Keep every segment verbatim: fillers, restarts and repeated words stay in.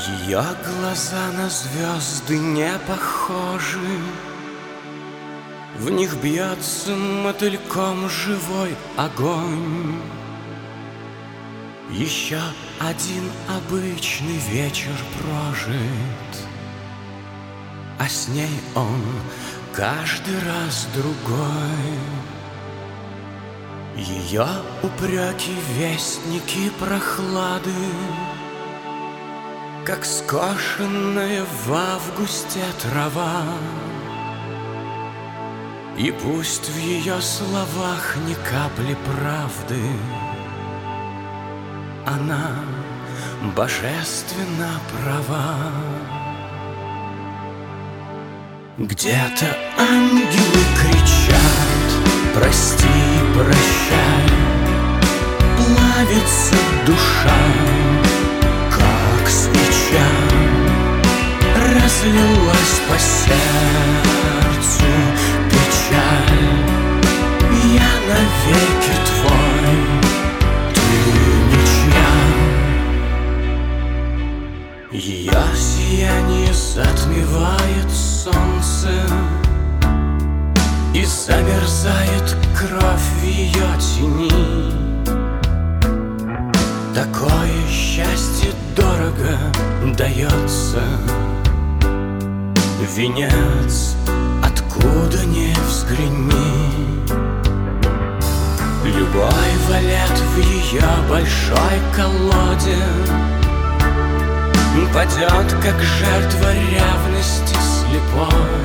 Ее глаза на звезды не похожи, в них бьется мотыльком живой огонь. Еще один обычный вечер прожит, а с ней он каждый раз другой. Ее упреки — вестники прохлады, как скошенная в августе трава. И пусть в ее словах ни капли правды, она божественно права. Где-то ангелы кричат: прости, прощай. Плавится душа, как свеча, разлилась по сердцу печаль. Я навеки твой, ты ничья. Ее сияние затмевает солнце, и замерзает кровь в ее тени. Такое счастье дорого дается, венец откуда ни взгляни. Любой валет в ее большой колоде падет, как жертва ревности слепой.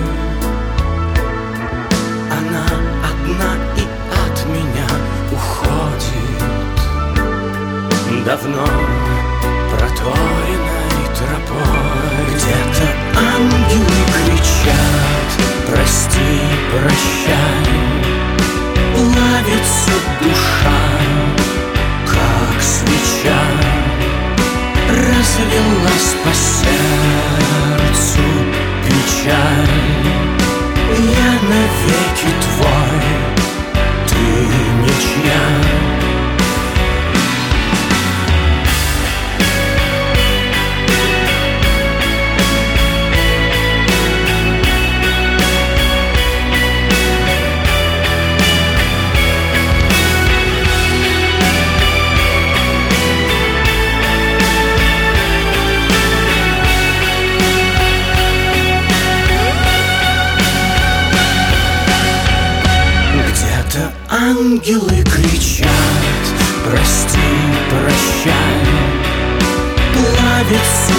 Она одна и от меня уходит давно проторенной тропой. Где-то ангелы кричат: прости, прощай. Плавится душа, как свеча, разлилась по сердцу печаль. Я навеки твой, ты ничья. Ангелы кричат: прости, прощай. Плавится